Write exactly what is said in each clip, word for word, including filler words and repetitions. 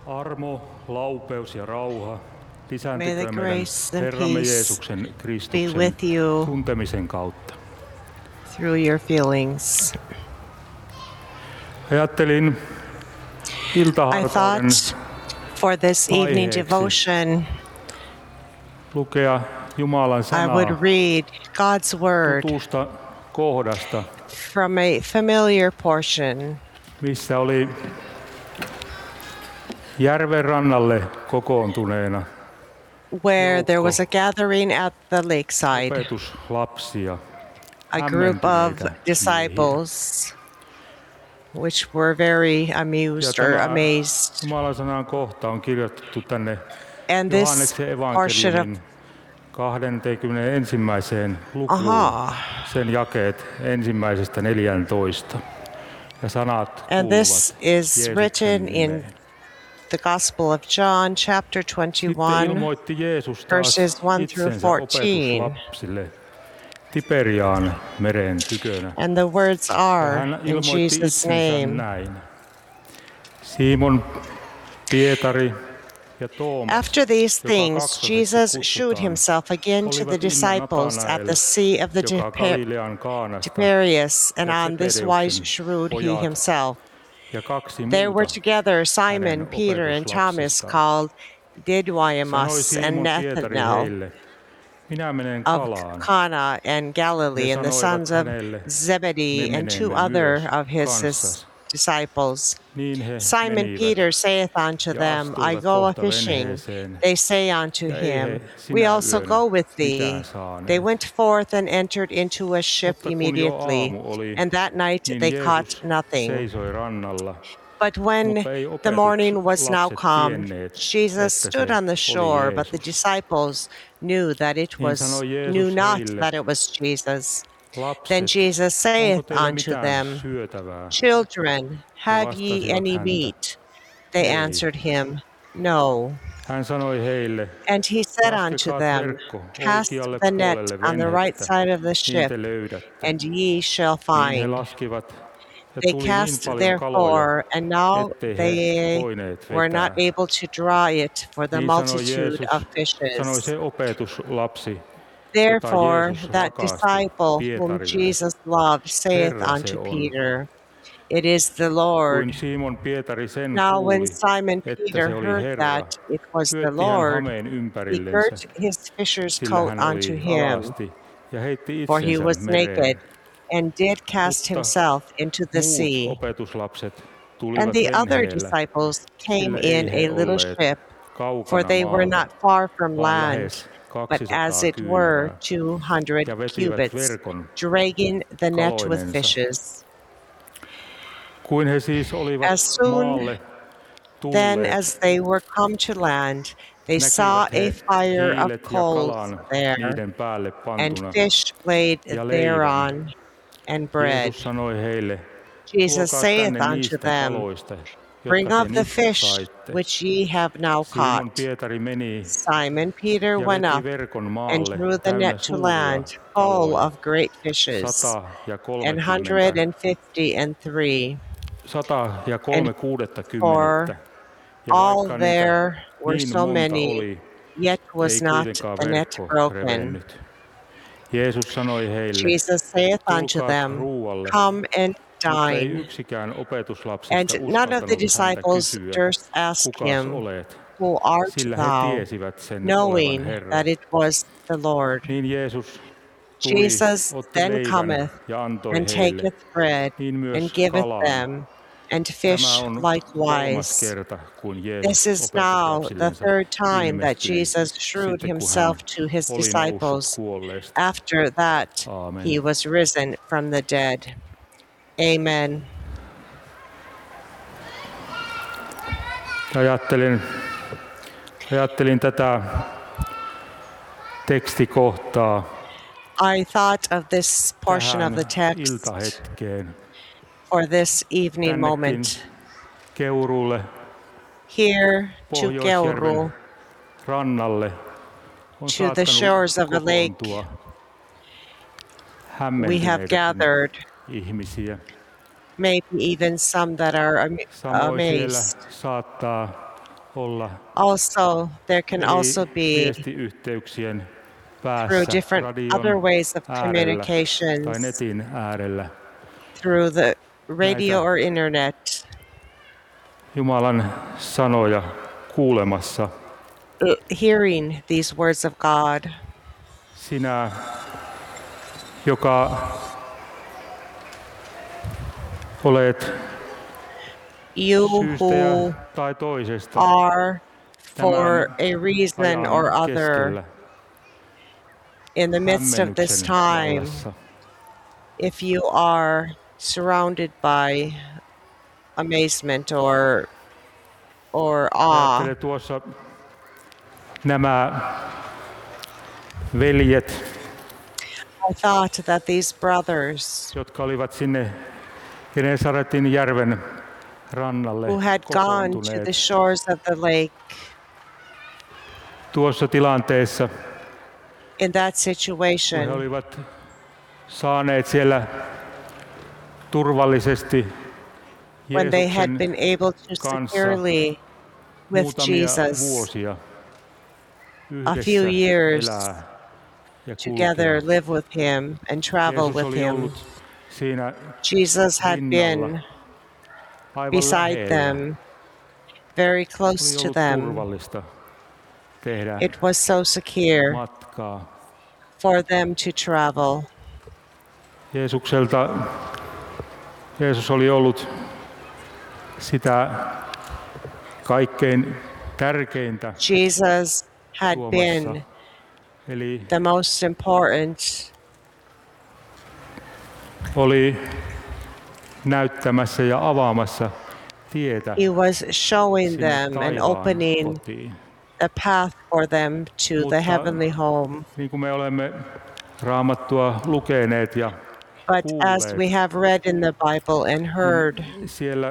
Armo, laupeus ja rauha May the lisääntyköön meidän grace and Herramme peace Jeesuksen be Kristuksen with you tuntemisen kautta. through your feelings. Ajattelin I iltahartauden thought for this evening aiheeksi devotion, lukea Jumalan I would sanaa read God's word tutusta kohdasta, from a familiar portion missä oli järven rannalle kokoontuneena where there was joukko a gathering at the lakeside, opetuslapsia, a group of hämmentyneitä miehiä. disciples which were very Ja amused or tämä amazed. Jumalan sanan kohta on kirjoitettu tänne And this Johanneksen portion of evankeliumin kaksikymmentäyksi lukuun, Aha. sen jakeet ensimmäisestä neljääntoista. Ja sanat And this kuuluvat is Jeesuksen written in nimeen. the Gospel of John, chapter Sitten twenty-one, ilmoitti Jeesus taas verses one through itsensä fourteen. opetuslapsille Tiberiaan meren tykönä. And the words Ja are, hän in ilmoitti Jesus' itsensä name, näin. Simon, Pietari ja Toomas, after these joka things, kaksoseksi Jesus showed kutsutaan, himself again to the olivat disciples linnalla at the Sea of the joka Tiber- Galilean Kaanasta, Tiberias, and ja on this Zebedeuksen wise shewed he pojat himself. ja kaksi There were muuta together Simon, hänen Peter, and Thomas, opetuslapsistaan. called Sanoi Didymus, and Simon Pietari Nathanael heille, minä menen of kalaan. Cana and Galilee, He and the sanoivat sons of hänelle, Zebedee, me and two menemme other myös of his kanssasi. disciples. Niin he Simon menivät Peter saith unto ja them, I astuivat go a kohta fishing. veneeseen, They say unto ja ei him, he We sinä also yönä go with thee. mitään They saaneet. went forth and entered into a ship Mutta kun jo immediately, aamu oli, and that night niin they Jeesus caught nothing. seisoi rannalla, But when mutta ei the morning was now opetuslapset come, tienneet, Jesus että stood se on the oli shore, but the Jeesus. disciples knew that it Niin was sanoi knew Jeesus not heille, that it was Jesus. Then lapset, Jesus onko saith teillä unto mitään them, syötävää? Children, He have ye vastasivat any häntä, meat? They ei. answered him, No. Hän sanoi heille, And he said unto laskekaa them, verkko Cast oikealle the net puolelle on the right venettä, side of the niin ship, te löydätte. and ye shall Niin he find. laskivat, ja They tuli niin cast paljon kaloja, therefore, and now ettei he they voineet were not vetää. able to draw it for the Niin sanoi multitude Jeesus, of sanoi fishes. se opetuslapsi, jota Therefore Jeesus that rakasti disciple whom Pietarille. Jesus loved saith Herra se unto on. Peter, It is the Lord. Kuin Simon Pietari sen Now when kuuli, Simon että Peter se oli heard Herra, that it was the lyötti hän Lord, hameen he ympärillensä, girt his fisher's sillä coat hän unto oli him, alasti, ja heitti for he itsensä was naked, mereen. and did cast Mutta himself into the muut sea. opetuslapset And tulivat the other venheellä, disciples came sillä in ei he a little olleet ship, for kaukana they were maalta, not far from vaan land, lähes but as kaksisataa it were kyynärää, two hundred ja vetivät cubits, verkon dragging the net with kaloinensa. fishes. Kuin he siis olivat As soon maalle then tulleet, as they were come to land, they saw näkivät he a fire of hiilet ja coals kalan there, niiden päälle and pantuna, fish laid ja leivän. thereon, and bread. Jeesus sanoi heille, Jesus tuokaa saith tänne unto niistä them, kaloista, Bring jotka of te the nyt fish saitte. which ye have now Simon caught. Pietari meni Simon Peter ja went veti up verkon and maalle drew the täynnä net to suuria land, full kaloja, of great fishes, sata ja an kolmekymmentä, hundred and fifty and three. sata ja kolme And kuudettakymmenettä. for Ja all vaikka niitä there were niin so monta many, oli, yet was ei not kuitenkaan the net verkko broken. revennyt. Jeesus sanoi heille, Jesus saith unto tulkaa them, ruualle, Come and mutta ei dine. yksikään And opetuslapsista none of the uskaltanut häntä disciples kysyä, durst ask kukas him, olet, Who art sillä he thou? tiesivät sen olevan Knowing Herran. that it was the Lord. Niin Jeesus tuli, Jesus otti then leivän cometh ja antoi and heille, taketh bread niin and myös giveth kalan. them, and Tämä fish on kolmas likewise. kerta, kun This Jeesus is now the opetuslapsillensa third time that ilmestyi Jesus shewed sitten, kun himself hän to his oli noussut disciples. kuolleista. After that, Aamen. he was risen from the dead. Amen. Ajattelin, ajattelin tätä tekstikohtaa I thought of this portion of the tähän text iltahetkeen. for this evening Tännekin moment. Keurulle, Here to Pohjoisjärven Keuru, rannalle on to the shores of a lake, kokoontua we have hämmentyneitä gathered, ihmisiä. maybe even some that are am- Samoin siellä amazed. saattaa olla Also, there can eri also be viestiyhteyksien through päässä, different other radion ways of äärellä tai communications, netin äärellä. through the radio Näitä or internet, Jumalan sanoja kuulemassa. l- hearing these words of God. Sinä, joka olet You syystä who ja tai toisesta are, for tämän a reason or ajan other, keskellä in the midst of this hämmennyksen time, vallassa. if you are surrounded by amazement or or awe, Ajattele tuossa nämä veljet, I thought that these brothers jotka olivat sinne Genesaretin järven rannalle who had gone to the kokoontuneet shores of the lake, tuossa tilanteessa, in that kun he situation, olivat saaneet siellä turvallisesti when they had Jeesuksen been able to kanssa securely with muutamia Jesus vuosia a few yhdessä years elää ja together, kulkea. live with him and travel Jeesus with oli him. ollut siinä Jesus had rinnalla, been aivan beside lähellä. them, very Oli close to ollut them. turvallista tehdä It was so secure matkaa. for them to travel. Jeesukselta, Jeesus oli ollut sitä kaikkein tärkeintä Jesus had tuomassa, been eli the most important. oli näyttämässä ja avaamassa tietä He was showing sinne them and taivaan opening kotiin. a path for them to Mutta the heavenly home. niin kuin me olemme Raamattua lukeneet ja But as we kuulleet, have read in the Bible and heard, siellä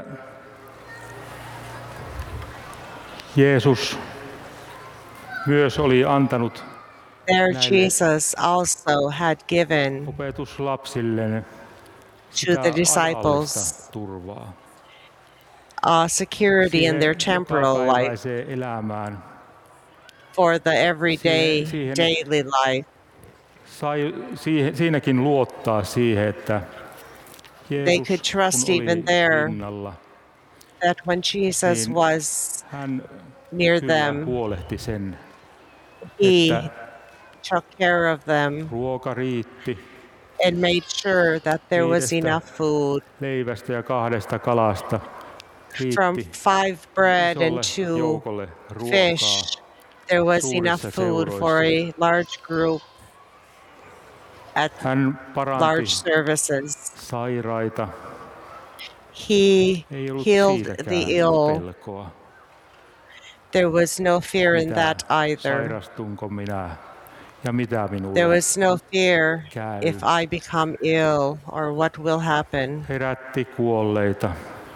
Jeesus myös oli antanut there näille Jesus also had given opetuslapsilleen to sitä the disciples ajallista turvaa uh, security in siihen their temporal life jokapäiväiseen elämään. for the everyday, Siihen- siihen- daily life. Sai siihen, siinäkin luottaa siihen, että They Jeesus could trust kun oli even there rinnalla, that when Jesus Niin. was hän near kyllä them, huolehti sen, he että took care of them ruoka riitti and made sure that there was Viidestä enough food. leivästä ja kahdesta kalasta. From Riitti five bread and isolle two joukolle ruokaa. fish, there was enough suurissa food for a large group at Hän paranti large services. sairaita. He Ei ollut healed siitäkään the ill. pelkoa. There was no fear in Mitä that either. sairastunko minä ja mitä minulle There was no fear käy. if I become ill or what will happen. Herätti kuolleita.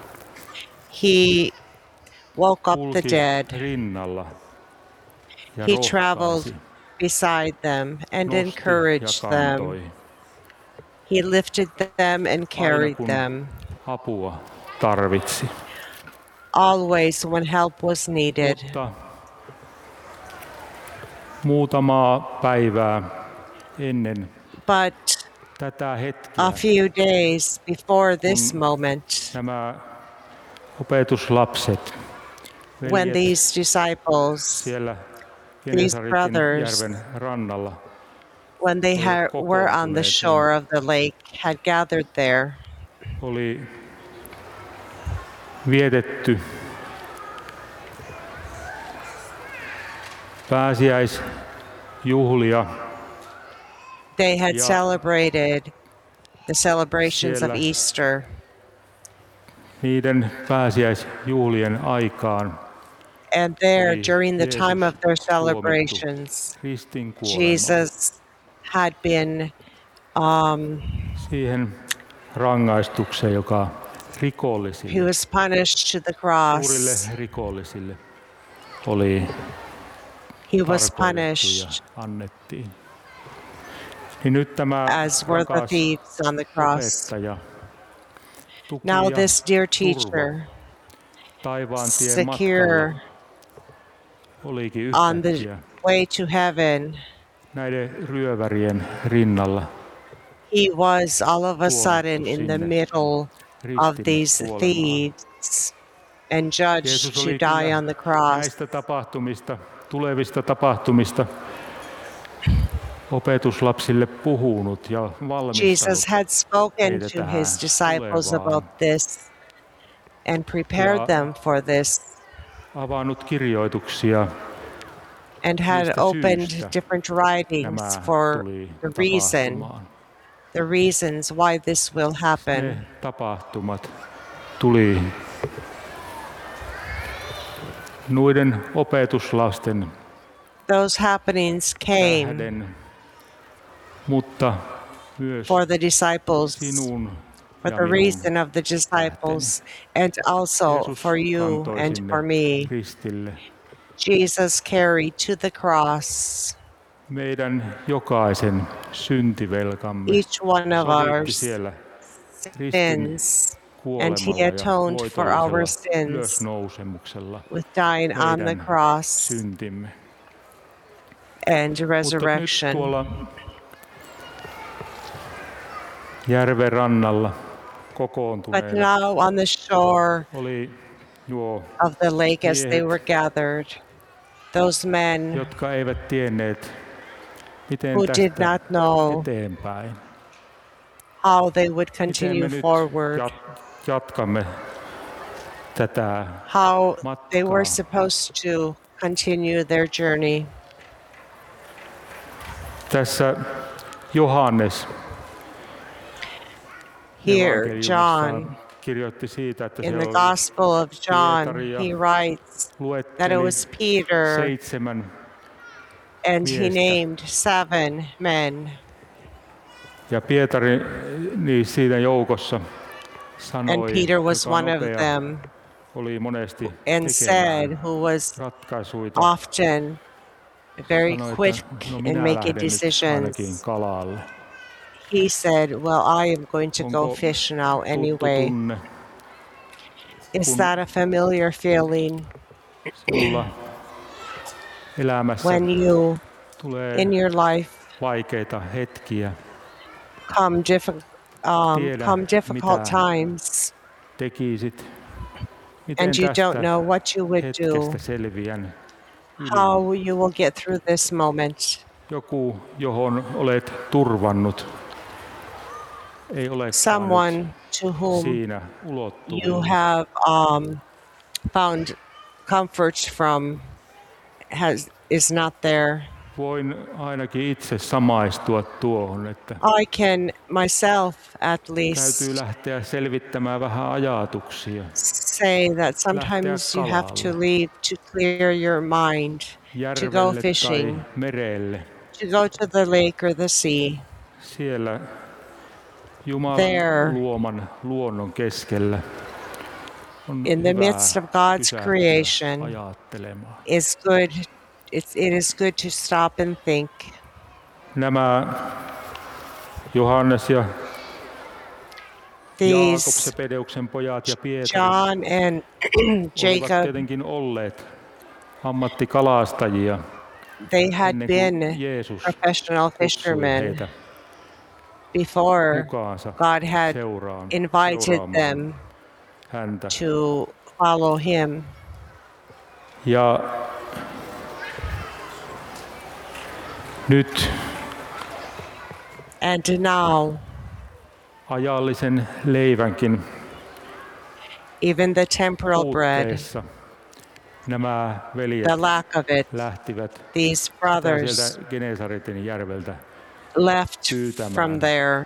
He woke up the Kulki dead. rinnalla ja He rohkaisi, traveled beside them and nosti encouraged ja them. kantoi. He lifted them and Aina carried kun them. apua tarvitsi. Always when help was needed. Mutta muutamaa päivää ennen But tätä hetkeä a few days before this Kun moment, nämä opetuslapset, when veljet these disciples, siellä these Genesaritin brothers, järven rannalla when they had, were on the shore of the lake, had gathered there, oli vietetty pääsiäisjuhlia. they had Ja celebrated the celebrations of siellä Easter. Niiden pääsiäisjuhlien aikaan And there, oli during the time Jeesus of their tuomittu celebrations, ristin kuolemaan. Jesus had been um, Siihen rangaistukseen, joka he rikollisille, was punished to the suurille cross. rikollisille oli He was tarkoitettu ja punished annettiin. Niin nyt tämä as were the rakas thieves on the cross. opettaja, tuki Now ja this dear turva teacher, taivaan tien secure matkalla olikin on the yhtäkkiä way to heaven, näiden ryövärien rinnalla he was all of a tuomittu sudden in the sinne middle of ristille these kuolemaan. thieves and judged Jeesus to oli die kyllä on the cross. näistä tapahtumista, tulevista tapahtumista opetuslapsille puhunut ja valmistanut Jesus had spoken heitä to tähän his disciples tulevaan about this and prepared ja them for this avannut kirjoituksia, and had mistä opened syystä different writings nämä for tuli the reason, tapahtumaan. the reasons why this will Ne happen. tapahtumat tuli noiden opetuslasten Those happenings came tähden, mutta myös for the disciples, sinun for ja the minun reason of the disciples, and also Jeesus for you kantoi and sinne for me. ristille Jesus carried to the cross meidän jokaisen syntivelkamme. each one of Sovitti ours siellä ristin sins, and kuolemalla he ja atoned for our voitollisella sins ylösnousemuksella with dying on the meidän cross syntimme. and Mutta nyt resurrection. tuolla järven rannalla But kokoontuneena now on the shore oli nuo, of the lake as they miehet, were gathered, those men jotka eivät tienneet, miten who did tästä not know eteenpäin. how they would Miten me continue nyt forward, jat- jatkamme tätä how they were matkaa. supposed to continue their journey. Tässä Johannes Here, evankeliumissaan John, kirjoitti siitä, että in se the oli Gospel of John, Pietari ja he writes that it luetteli was Peter, seitsemän and he miestä. named seven men. Ja Pietari niin siinä joukossa sanoi, And Peter was joka one of nopea them, oli monesti and said, tekemään who was ratkaisuita. often very Sanoi, quick että no in minä making lähden nyt ainakin decisions. kalalle. He said, well, I am going to go Onko fish now tuttu anyway. tunne Is kun that a familiar feeling sulla elämässä when you, tulee in your life, vaikeita hetkiä, come, diffi- um, tiedä come difficult mitä times, tekisit, miten and you tästä don't know what you would do, hetkestä selviän yli. how you will get through this moment? Joku, johon olet turvannut, ei olekaan Someone nyt to whom siinä you ulottuvilla. have um, found comfort from has is not there. Voin ainakin itse samaistua tuohon, että I can myself at least täytyy lähteä selvittämään vähän ajatuksia, say that sometimes you have to kalalle. leave to clear your mind, to go järvelle tai fishing, merelle. to go to the lake or the sea. Siellä Jumalan There, luoman luonnon keskellä on in the hyvä midst of God's pysähtyä creation, ajattelemaan. is good. It's, it is good to stop and think. Nämä Johannes ja Jaakob, These Sebedeuksen pojat ja Pietari John and olivat Jacob, tietenkin olleet ammattikalastajia they had ennen been kuin Jeesus professional kutsui fishermen heitä before mukaansa God had seuraan, invited seuraamaan them häntä. to follow him. Ja nyt And now, ajallisen leivänkin even the temporal bread, puutteessa nämä veljet the lack of it, lähtivät these brothers sieltä Genesaretin järveltä left pyytämään. from there.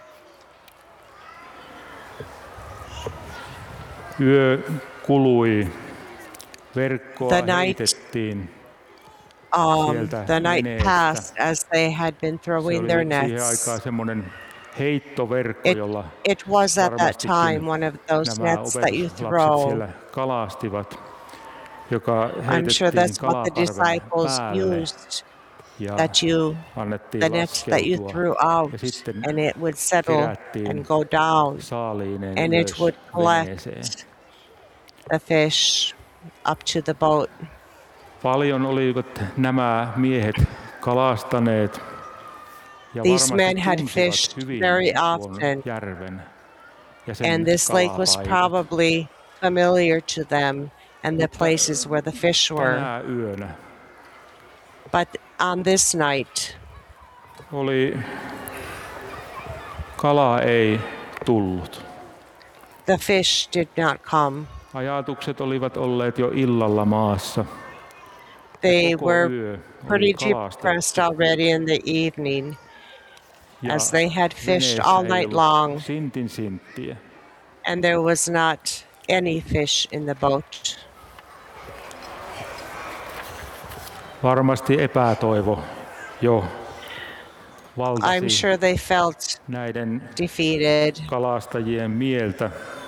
Yö kului, verkkoa The night, heitettiin um, sieltä the night veneestä. passed as they had been Se throwing oli their siihen nets. aikaan semmoinen heittoverkko, It, jolla it was at that varmastikin time one of those nämä nets that you opetuslapset throw. siellä kalastivat, joka I'm sure heitettiin that's what the kalaparven disciples päälle used, ja that you, annettiin the nets that you laskeutua. threw out, Ja sitten and it would settle kerättiin and go down, saaliineen and it ylös would veneeseen. collect the fish up to the boat. Paljon olivat nämä miehet kalastaneet ja These men varmasti had tunsivat fished hyvin very tuon often, järven ja and sen this lake was kalapaikat. probably familiar to them and the places where the fish were. Tänä yönä But on this night, oli kala ei tullut. the fish did not come. Ajatukset olivat olleet jo illalla maassa. They Koko were yö pretty oli kalastettu. depressed already in the evening, Ja as they had fished veneessä all ei night ollut long, sintin sinttiä. and there was not any fish in the boat. Varmasti epätoivo jo valtasi I'm sure they felt näiden defeated kalastajien mieltä.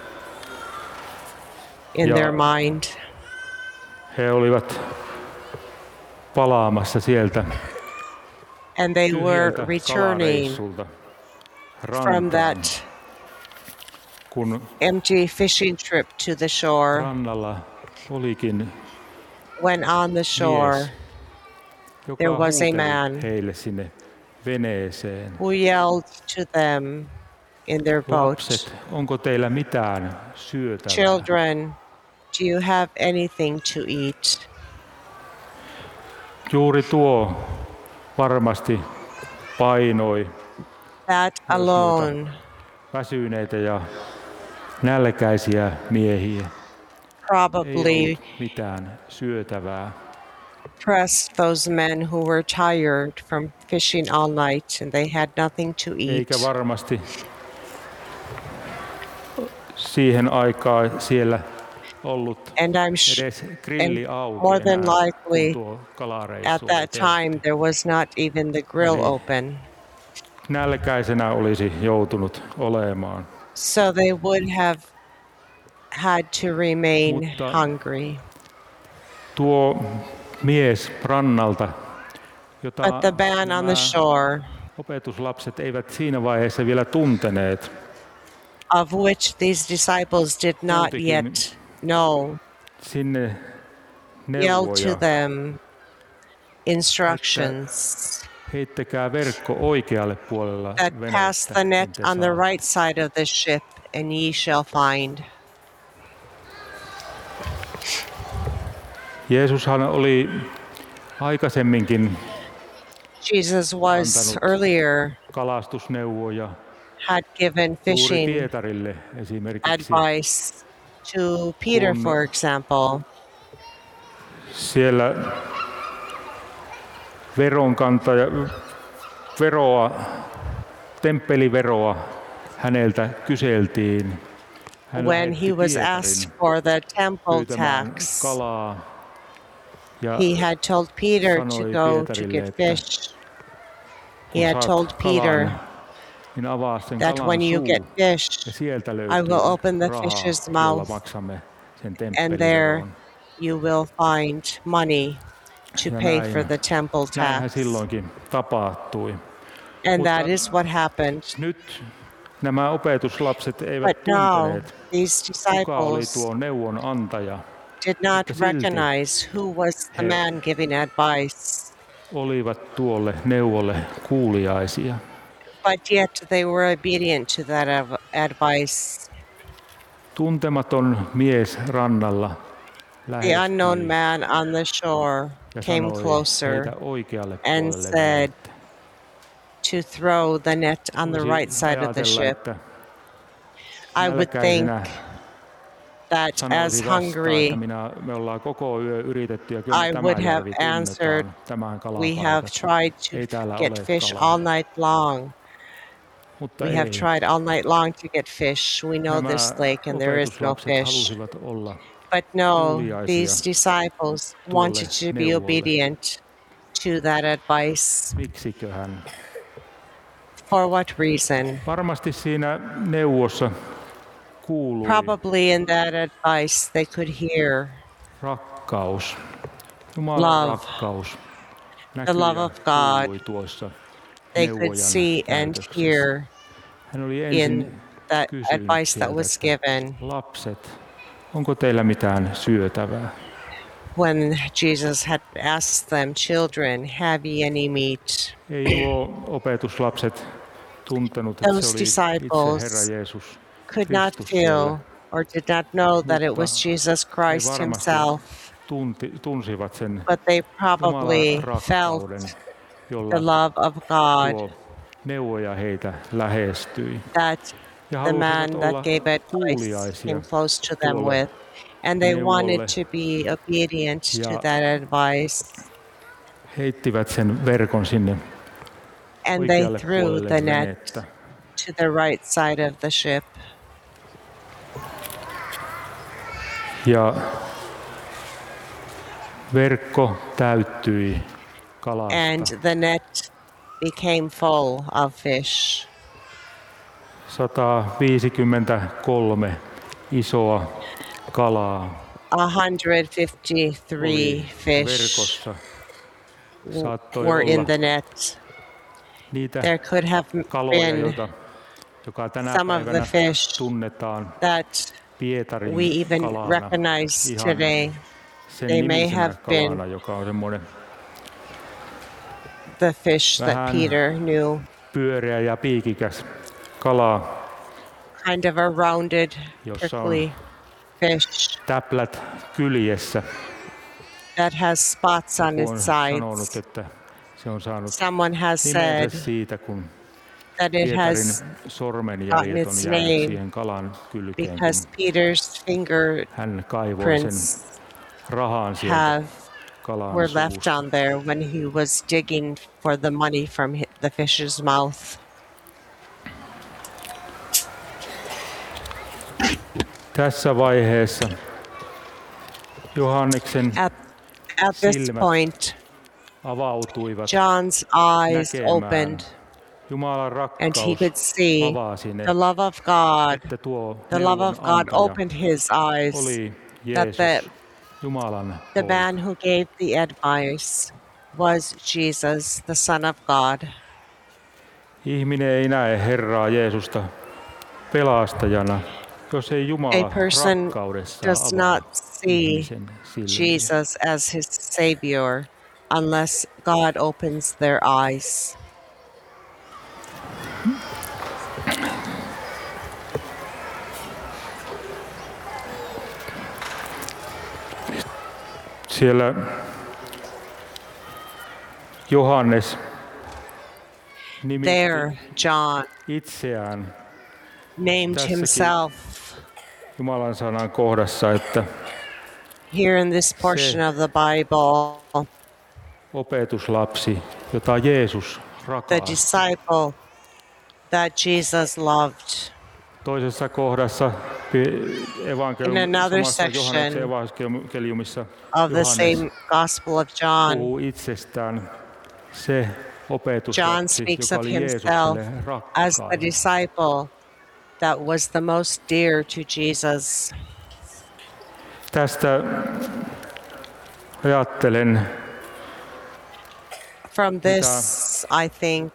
in Ja their mind. he olivat palaamassa sieltä And they were tyhjältä returning kalareissulta from rantaan, that kun empty fishing trip to the shore, rannalla olikin when on the shore mies, joka there was a huuteli man heille sinne veneeseen. who yelled to them in their boat, Lapset, onko teillä mitään syötävää? "Children, do you have anything to eat?" Juuri tuo varmasti painoi That myös alone noita väsyneitä ja nälkäisiä miehiä. Ei probably ollut mitään syötävää. pressed those men who were tired from fishing all night and they had nothing to eat. Eikä varmasti siihen aikaan siellä ollut And I'm sh- edes grilli and auki more than enää, kun likely, tuo kalareissu at oli that tehty. time, there was not even the grill Eli open. nälkäisenä olisi joutunut olemaan. So they would have had to remain Mutta hungry. tuo mies rannalta, jota But the man on nämä the shore, opetuslapset eivät siinä vaiheessa vielä tunteneet, of which these disciples did not Kultikin yet know, sinne yelled to neuvoja, them instructions heittäkää verkko oikealle puolella that cast venettä, the niin net te on the saatte. right side of the ship, and ye shall find. Jeesushan oli aikaisemminkin Jesus was antanut earlier kalastusneuvoja had given juuri fishing Pietarille esimerkiksi. advice to Peter, Kun for example. Siellä veronkantaja, veroa, temppeliveroa häneltä kyseltiin. Hän When lähetti he was Pietarin asked for the temple pyytämään tax, kalaa ja he had told Peter to sanoi go to Pietarille, get että fish. kun He had saat told Peter kalan, niin avaa sen that kalan when you suu get ja fish, sieltä I löytyy will open the rahaa, fish's jolla mouth, maksamme sen and there temppeliveron. you will find money to Ja pay näin, for the temple näinhän tax. silloinkin tapahtui. And Mutta that is what happened. nyt nämä opetuslapset eivät But now, tunteneet, these kuka oli disciples tuo neuvon antaja. did not Mutta silti recognize who was the he man giving advice, olivat tuolle neuvolle kuuliaisia. but yet they were obedient to that av- advice. Tuntematon mies rannalla The unknown lähestyi man on the shore ja came sanoi closer heitä oikealle and puolelle said venettä. to throw the net on the Voisi right side of the ajatella, ship. että I would think nälkäisenä that as sanoisi vastaan, hungry, että minä, me ollaan koko yö yritetty ja kyllä me I tämä would have järvi answered, tunnetaan, tämän we have kalapaikat. tried to Ei täällä get ole fish kalaa. all night long. Mutta We have ei. tried all night long to get fish. We know Nämä this lake and there is no opetuslapset fish. halusivat olla But no, kuuliaisia these disciples tuolle wanted to be neuvolle. obedient to that advice. Miksiköhän? For what reason? Varmasti siinä neuvossa kuului Probably in that advice they could hear rakkaus. Jumalan love, rakkaus. the love of God. kuului tuossa They could neuvojan see and käytöksessä. hear Hän oli ensin in that kysynyt advice that sieltä, was että given. lapset, onko teillä mitään syötävää? when Jesus had asked them, "Children, have ye any meat?" Ei nuo opetuslapset tuntenut, että se Those oli itse Herra disciples Jeesus could not Kristus siellä, feel or did not know that it mutta was Jesus he Christ varmasti himself, tunti, tunsivat sen but they Jumalan probably rakkauden, felt jolla the love of God tuo neuvoja heitä lähestyi. that Ja the halusivat man that olla gave advice kuuliaisia came close to them tuolle with, and they wanted neuvolle to be obedient to ja that advice. heittivät sen verkon sinne And they oikealle threw puolelle the net venettä. to the right side of the ship. Ja verkko täyttyi kalasta. And the net became full of fish. sata viisikymmentäkolme isoa kalaa one hundred fifty-three oli fish verkossa. Saattoi were in olla the net. niitä There could have kaloja, been joita, joka tänä some of the päivänä fish tunnetaan that Pietarin we even kalana, recognize ihan today. sen They may nimisenä have been kalana, joka on semmoinen the fish that vähän Peter knew, pyöreä ja piikikäs kala, kind of a rounded, jossa on prickly fish täplät kyljessä. that has spots on Joku on its sanonut, sides. että se on saanut Someone has nimensä said siitä, kun that it Pietarin has sormenjäljet on its jäänyt name siihen kalan kylkeen, kun because Peter's hän kaivoi sen fingerprints rahan sieltä have kalan were left suusta. on there when he was digging for the money from hi- the fish's mouth. Tässä vaiheessa Johanneksen At, at this silmät point, avautuivat John's eyes näkemään. opened Jumalan and he rakkaus could see avasi ne, the love of God. että tuo The love of God neuvonantaja opened his eyes. oli that Jeesus, the- Jumalan The poika. man who gave the advice was Jesus, the Son of God. Ihminen ei näe Herraa Jeesusta pelastajana, jos ei Jumala A person rakkaudessa does avaa not see ihmisen silmiä. Jesus as his Savior unless God opens their eyes. Siellä Johannes nimitti There, John itseään named Tässäkin himself Jumalan sanan kohdassa, että here in this portion of the Bible, opetuslapsi, jota Jeesus the rakasti. disciple that Jesus loved. Toisessa kohdassa pi- evankelium, In another samassa Johanneksen section evankeliumissa Of the Johannes same Gospel of John, puhuu itsestään se John opetuslapsi, speaks joka of oli himself Jeesukselle as the rakkain. disciple that was the most dear to Jesus. Tästä ajattelen, From this, I think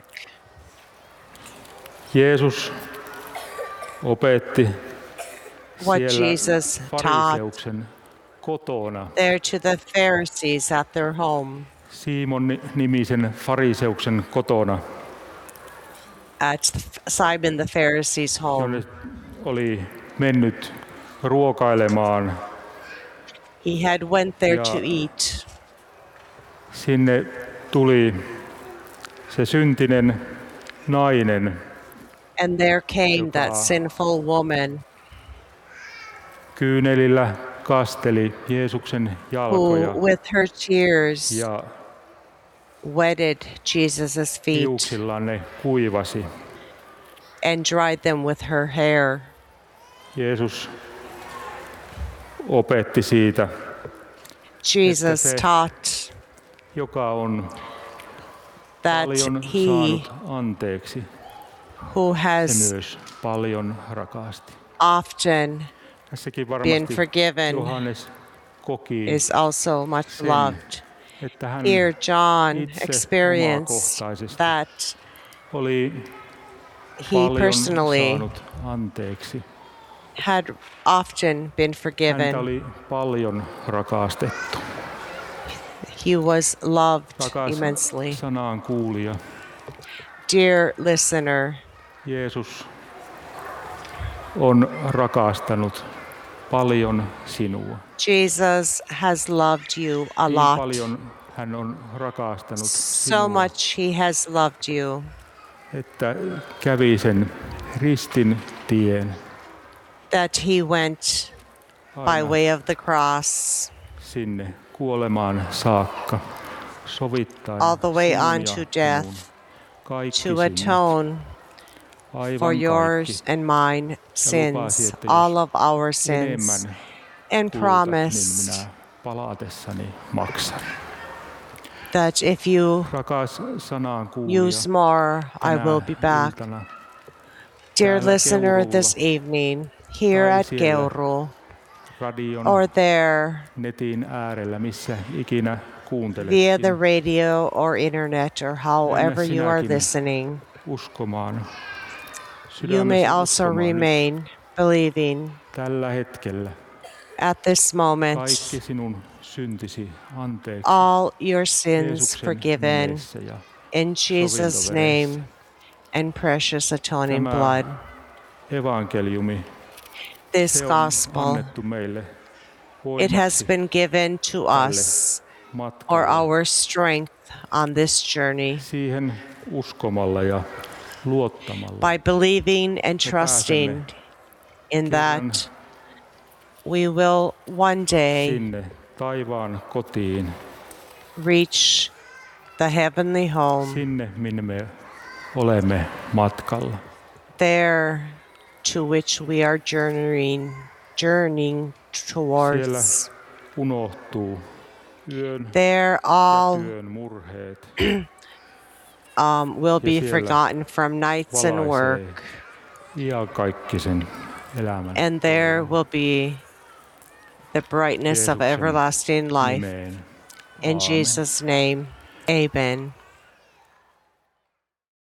Jeesus opetti what siellä Jesus taught fariseuksen kotona. there to the Pharisees at their home, Simon nimisen fariseuksen kotona, at Simon the Pharisee's home. jonne oli mennyt ruokailemaan. He had went there Ja to eat, sinne tuli se syntinen nainen, and there came that Joka- sinful woman kyynelillä kasteli Jeesuksen jalkoja who, with her tears, ja wetted Jesus' feet hiuksillaan ne kuivasi. and dried them with her hair. Jeesus opetti siitä, Jesus se- taught joka on that paljon he saanut anteeksi, who se has myös paljon rakasti. often Tässäkin been varmasti forgiven Johannes koki, is also much sen, loved. että hän Here, John itse experienced omakohtaisesti that oli he paljon personally saanut anteeksi. had often been Häntä forgiven. oli paljon rakastettu. He was loved Rakas immensely. sanaan kuulija, Dear listener, Jeesus on rakastanut paljon sinua. Jesus has loved you a Niin lot. paljon hän on rakastanut So sinua, much he has loved you että kävi sen ristin tien that he went by aina way of the cross sinne kuolemaan saakka, sovittaen all the way sinun on ja to minun death kaikki to synnit, atone for aivan yours kaikki. and mine sins, lupasi, että all jos of our sins, enemmän and kulutat, niin promised minä palaatessani maksan. that if you Rakas sanaan kuulija, use more, I tänä will be back. iltana Dear täällä listener, this Keuruulla evening, here tai at siellä Keuru radion, or there netin äärellä, missä ikinä kuunteletkin, via the radio or internet or however you are sinäkin listening, uskomaan, you may sydämesi also uskomaan nyt remain believing tällä hetkellä at this moment kaikki sinun syntisi anteeksi all your sins Jeesuksen forgiven nimessä ja in Jesus' sovintoveressä. name and precious atoning Tämä blood. evankeliumi, This se on gospel, annettu meille it has voimaksi been given to us for matkalle our strength on this journey. siihen uskomalla ja luottamalla. By believing and Me trusting pääsemme in kerran that, we will one day sinne taivaan kotiin, reach the heavenly home, sinne minne me olemme matkalla. there to which we are journeying, journeying Siellä towards. unohtuu yön There ja all työn murheet. um, will be siellä forgotten from nights and Valaisee work, iankaikkisen elämän and there will be the brightness of Jeesuksen everlasting life. nimeen. In Aamen. Jesus' name, amen.